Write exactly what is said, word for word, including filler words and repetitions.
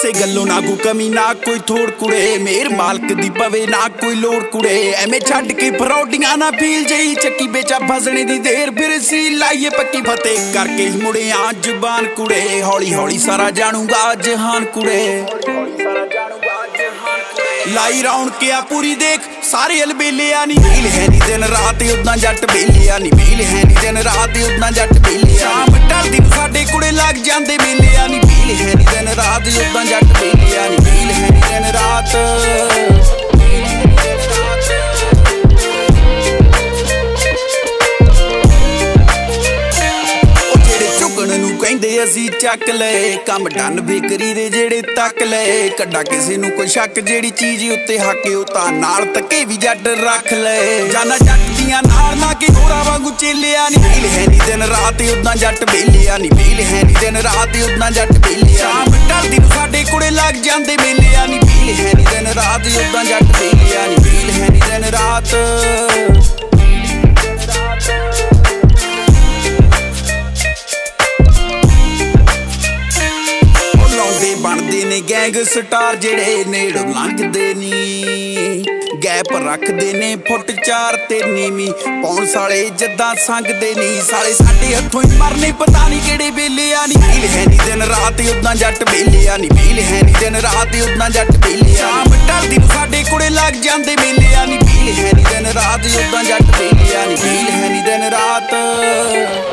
ਕਿਸੇ ਗੱਲੋਂ ਨਾ ਕੋਈ ਕਮੀ ਨਾ ਕੋਈ ਥੋੜ ਕੁੜੇ, ਮੇਰ ਮਾਲਕ ਦੀ ਪਵੇ ਨਾ ਕੋਈ ਲੋੜ ਕੁੜੇ। ਐਵੇਂ ਛੱਡ ਕੇ ਫਰੌਡੀਆਂ ਨਾ ਫੀਲ ਜਈ ਚੱਕੀ ਵੇਚਾ ਫਸਣੇ ਦੀ ਦੇਰ ਫਿਰ ਸੀ ਲਾਈਏ ਪੱਕੀ ਫਤਿਹ ਕਰਕੇ ਮੁੜਿਆ ਜ਼ੁਬਾਨ ਕੁੜੇ। ਹੌਲੀ ਹੌਲੀ ਸਾਰਾ ਜਾਣੂਗਾ ਜਹਾਨ ਕੁੜੇ, ਲਾਈ ਰੌਣਕਿਆ ਪੂਰੀ ਦੇਖ ਸਾਰੇ ਅਲਬੇਲਿਆ ਨੀ ਵੇਲ ਹੈ ਨੀ ਦਿਨ ਰਾਤ ਉਦਾਂ ਜੱਟ ਵੇਲਿਆ ਨੀ ਵੇਲ ਹੈ ਨੀ ਦਿਨ ਰਾਤ ਉਦਾਂ ਜੱਟ ਵੇਲਿਆ। ਸ਼ਾਮ ਢਲਦੀ ਨੂੰ ਸਾਡੇ ਕੁੜੇ ਲੱਗ ਜਾਂਦੇ ਮੇਲਿਆ ਨੀ ਵੇਲ ਹੈ ਨੀ ਦਿਨ ਰਾਤ ਉਦਾਂ ਜੱਟ ਵੇਲਿਆ ਨੀ ਵੇਲ ਹੈ ਨੀ ਦਿਨ ਰਾਤ। ਕਹਿੰਦੇ ਅਸੀਂ ਚੱਕ ਲਏ ਕੰਮ ਡਨ ਬੇਕਰੀ ਦੇ ਜਿਹੜੇ ਤੱਕ ਲਏ। ਕੱਢਾ ਕਿਸੇ ਨੂੰ ਕੋਈ ਸ਼ੱਕ ਜਿਹੜੀ ਚੀਜ਼ ਉੱਤੇ ਹੱਕ ਉਹ ਤਾਂ ਨਾਲ ਤੱਕੇ ਵੀ ਜੱਟ ਰੱਖ ਲਏ। ਜਾਨਾ ਜੱਟ ਦੀਆਂ ਨਾਲ ਨਾ ਕਿ ਹੋਰਾਂ ਵਾਂਗੂ ਚੇਲਿਆ ਨੀ ਵੇਲ ਹੈ ਨੀ ਦਿਨ ਰਾਤ ਉਦਾਂ ਜੱਟ ਵੇਲਿਆ ਨੀ ਵੇਲ ਹੈ ਨੀ ਦਿਨ ਰਾਤ ਉਦਾਂ ਜੱਟ ਵੇਲਿਆ। ਸ਼ਾਮ ਢਲਦੀ ਨੂੰ ਸਾਡੇ ਕੁੜੇ ਲੱਗ ਜਾਂਦੇ ਮੇਲਿਆ ਨੀ ਵੇਲ ਹੈ ਨੀ ਦਿਨ ਰਾਤ ਉਦਾਂ ਜੱਟ ਵੇਲਿਆ ਨੀ ਵੇਲ ਹੈ ਨੀ ਦਿਨ ਰਾਤ। ਬਣਦੇ ਨੇ ਗੈਂਗ ਸਟਾਰ ਜਿਹੜੇ ਨੇੜੋਂ ਲੰਘਦੇ ਨੀ, ਗੈਪ ਰੱਖਦੇ ਨੇ ਫੁੱਟ ਚਾਰ ਤੇ ਨੀਵੀਂ ਪੌਣ ਸਾਲੇ ਜੱਦਾਂ ਸੰਗਦੇ ਨੀ। ਸਾਲੇ ਸਾਡੇ ਹੱਥੋਂ ਹੀ ਮਰਨੇ ਪਤਾ ਨੀ ਕਿਹੜੇ ਵੇਲਿਆ ਨੀ ਵੇਲ ਹੈ ਨੀ ਦਿਨ ਰਾਤ ਉਦਾਂ ਜੱਟ ਵੇਲਿਆ ਨੀ ਵੇਲ ਹੈ ਨੀ ਦਿਨ ਰਾਤ ਉਦਾਂ ਜੱਟ ਵੇਲਿਆ। ਸ਼ਾਮ ਢਲਦੀ ਨੂੰ ਸਾਡੇ ਕੁੜੇ ਲੱਗ ਜਾਂਦੇ ਮੇਲਿਆ ਨੀ ਵੇਲ ਹੈ ਨੀ ਦਿਨ ਰਾਤ ਉਦਾਂ ਜੱਟ ਵੇਲਿਆ ਨੀ ਵੇਲ ਹੈ ਨੀ ਦਿਨ ਰਾਤ।